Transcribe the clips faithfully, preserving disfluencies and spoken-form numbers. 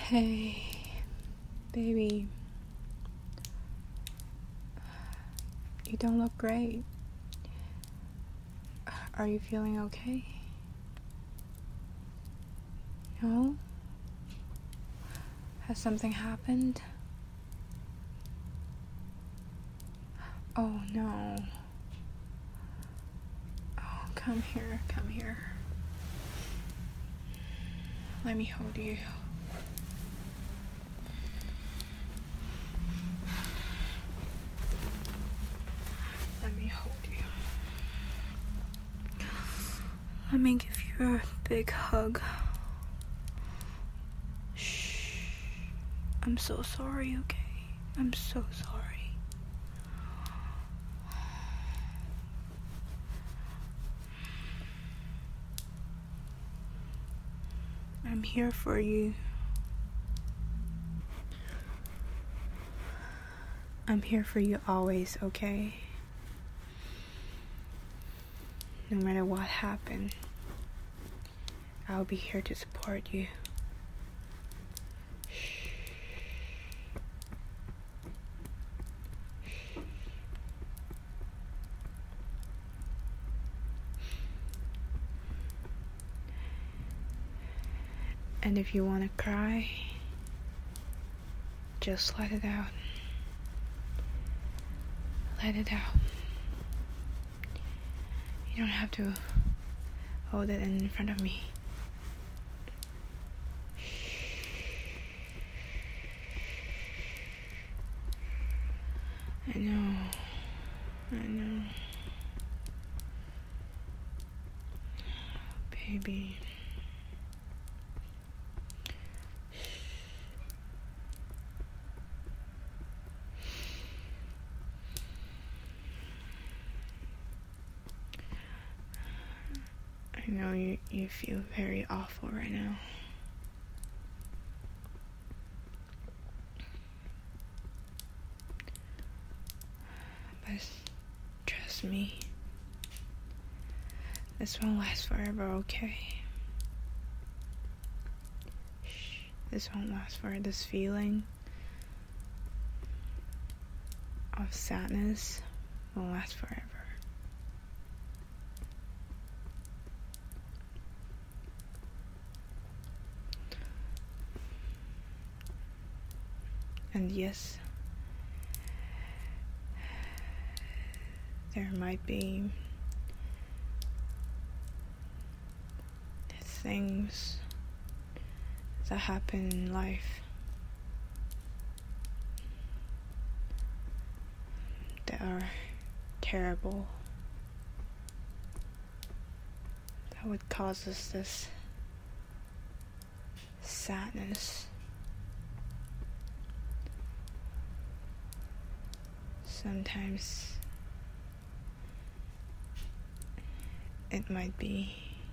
Hey, baby. You don't look great. Are you feeling okay? No? Has something happened? Oh no. Oh, come here, come here. Let me hold you. Let me hold you. Let me give you a big hug. Shh. I'm so sorry, okay? I'm so sorry. I'm here for you. I'm here for you always, okay? No matter what happened, I'll be here to support you. Shh. And if you want to cry, just let it out. Let it out. You don't have to hold it in front of me. I know. I know. Baby. I know you, you feel very awful right now. But trust me, this won't last forever, okay? Shh. This won't last forever. This feeling of sadness won't last forever. And yes, there might be things that happen in life that are terrible, that would cause us this sadness. Sometimes it might be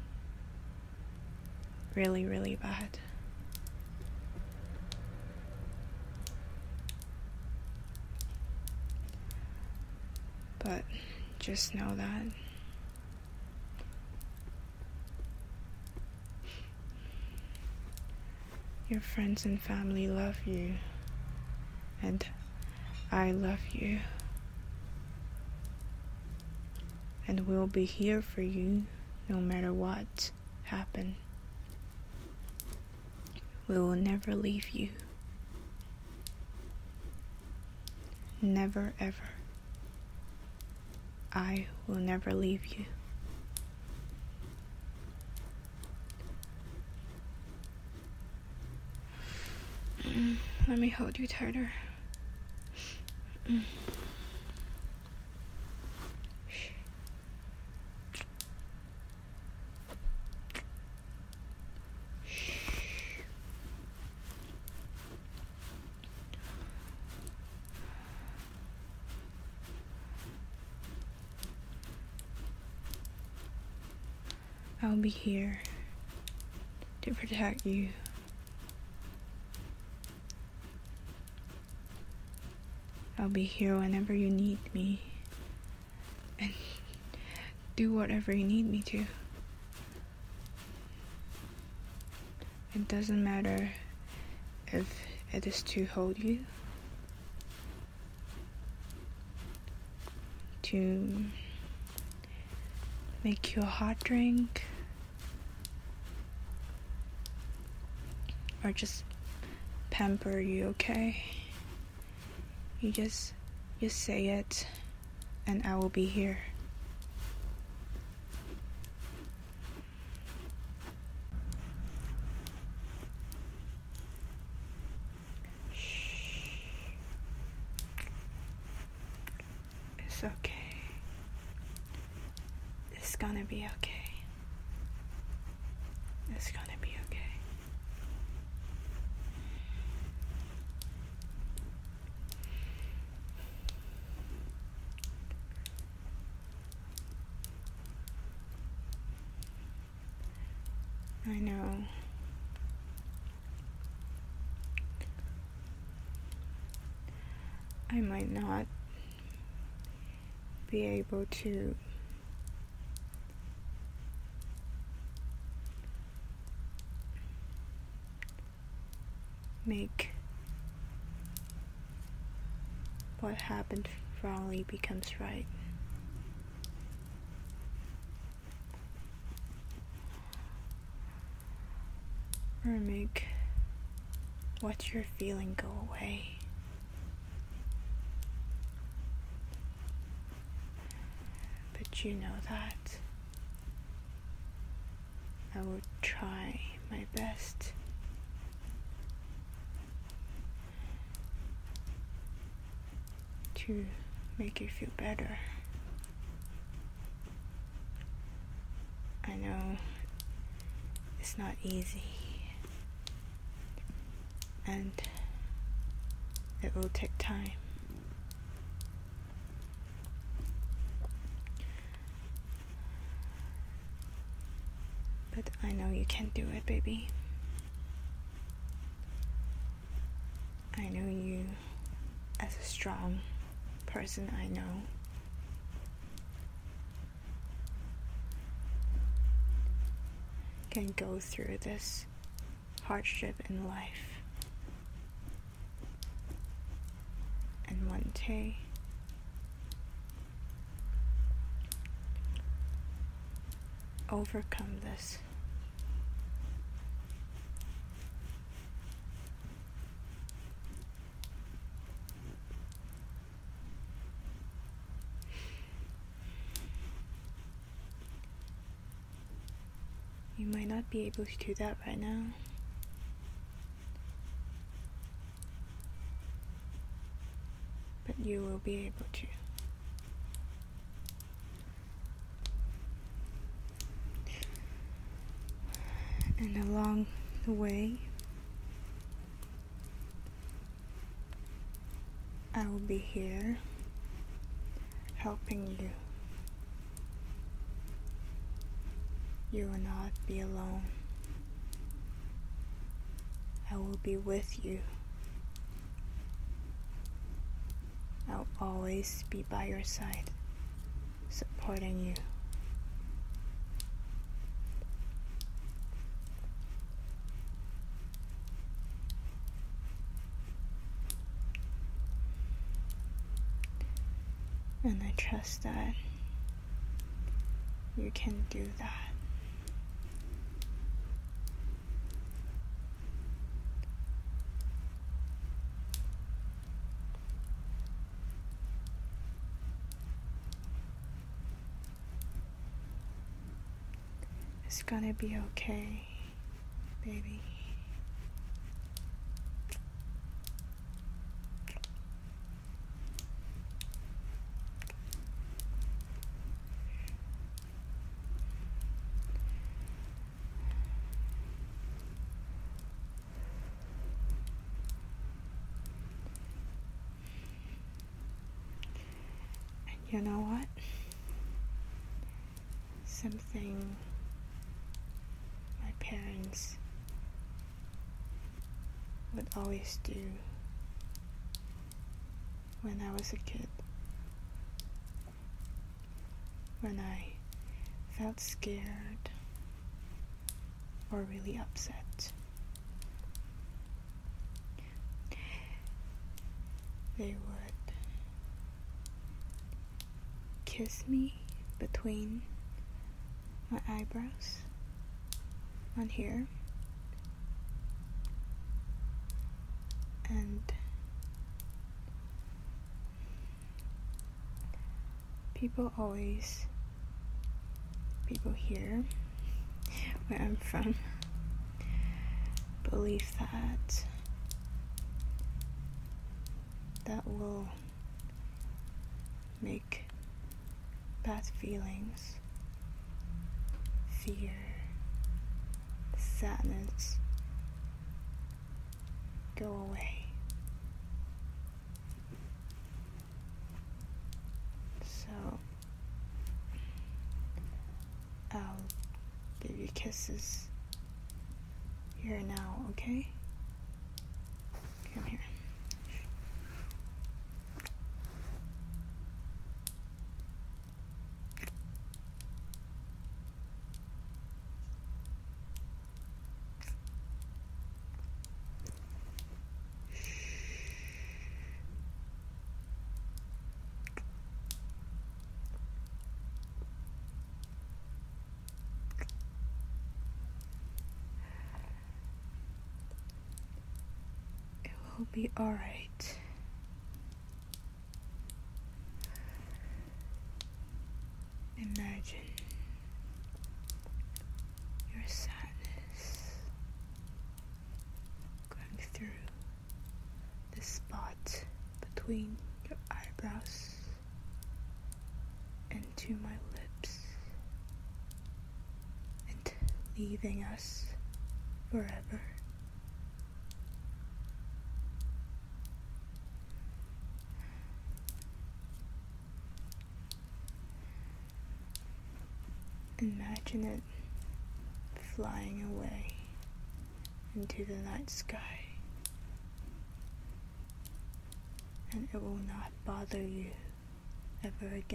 really, really bad. But just know that your friends and family love you, and I love you, and we'll be here for you no matter what happens. We will never leave you. Never ever. I will never leave you. Mm, let me hold you tighter. Mm. I'll be here to protect you. I'll be here whenever you need me, and do whatever you need me to. It doesn't matter if it is to hold you, to make you a hot drink, or just pamper you, okay? You just, just say it, and I will be here. It's okay. It's gonna be okay. It's gonna be okay. I know. I might not be able to make what happened wrongly becomes right. Or make what you're feeling go away. But you know that I will try my best to make you feel better. I know it's not easy, and it will take time. But I know you can do it, baby. I know you as a strong person I know. Can go through this hardship in life. And one day overcome this. You might not be able to do that right now. But you will be able to. And along the way, I will be here helping you. You will not be alone. I will be with you. I'll always be by your side, supporting you. And I trust that you can do that. It's gonna be okay, baby. And you know what? Something my parents would always do when I was a kid, when I felt scared or really upset. they would kiss me between my eyebrows on here, and people always, people here where I'm from, believe that that will make bad feelings, fear, sadness go away. So I'll give you kisses here now, okay? Come here. Will be alright. Imagine your sadness going through the spot between your eyebrows and to my lips and leaving us forever. Imagine it flying away into the night sky, and it will not bother you ever again.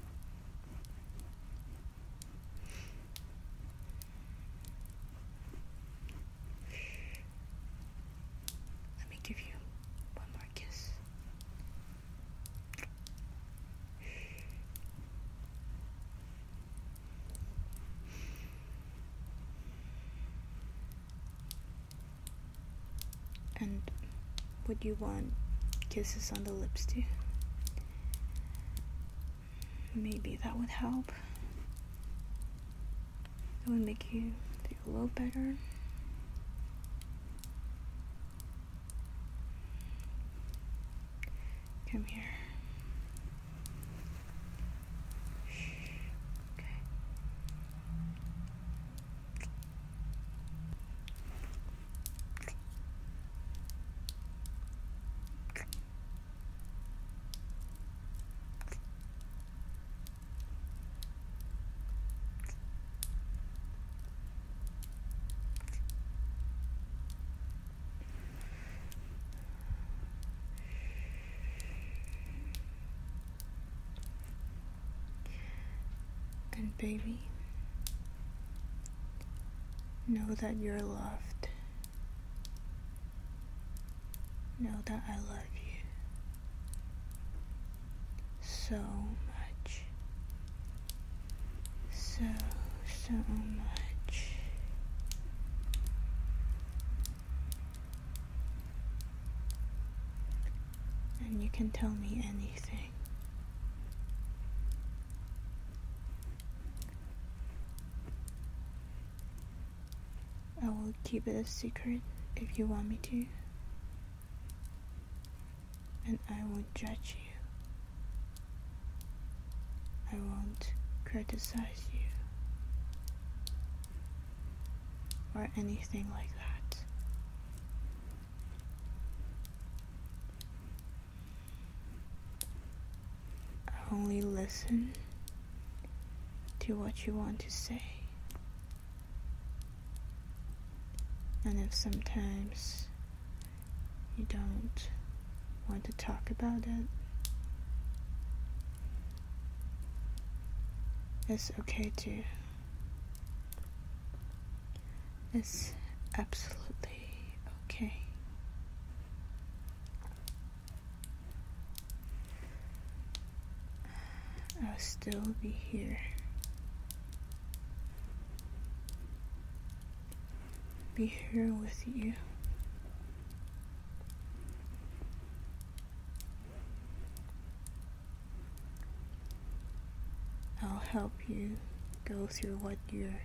Let me give you one more kiss. And would you want kisses on the lips too? Maybe that would help. It would make you feel a little better. Come here. And baby, know that you're loved. Know that I love you so much. So, so much. And you can tell me anything. I will keep it a secret if you want me to. And I won't judge you. I won't criticize you. Or anything like that. I only listen to what you want to say. And if sometimes you don't want to talk about it, it's okay too. It's absolutely okay. still be here. Be here with you. I'll help you go through what you're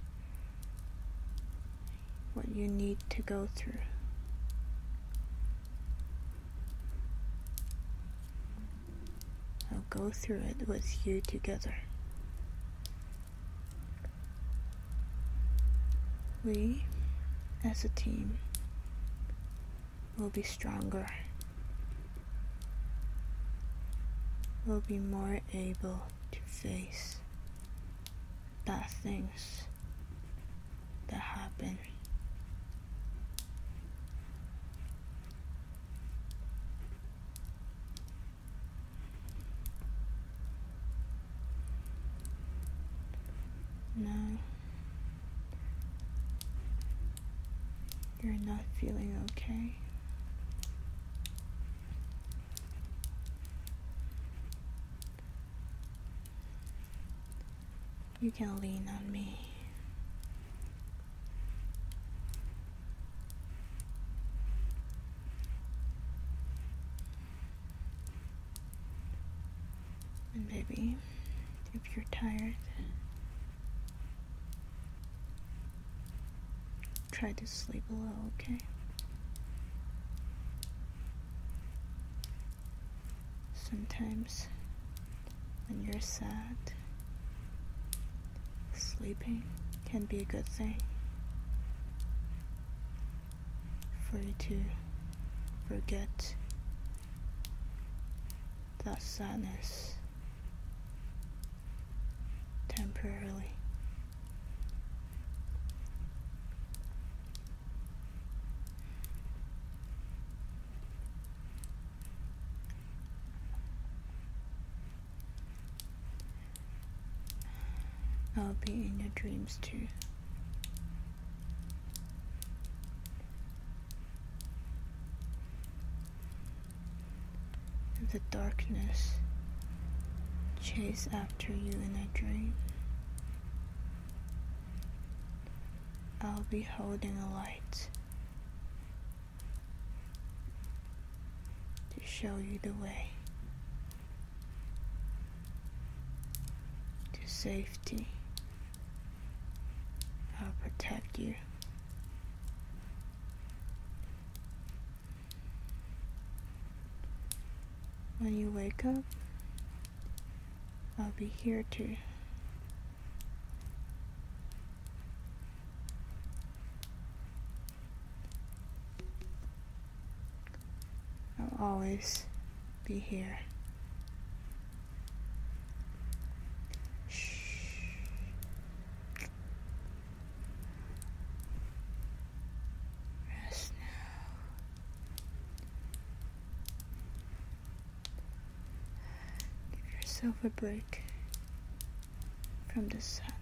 what you need to go through. I'll go through it with you together. We, as a team, will be stronger. We'll be more able to face bad things that happen. No, you're not feeling okay. You can lean on me. And maybe if you're tired, try to sleep a little, okay? Sometimes when you're sad, sleeping can be a good thing for you to forget that sadness temporarily. I'll be in your dreams too. In the darkness, chase after you in a dream. I'll be holding a light to show you the way to safety. I'll protect you. When you wake up, I'll be here too. I'll always be here. Yourself a break from the sun.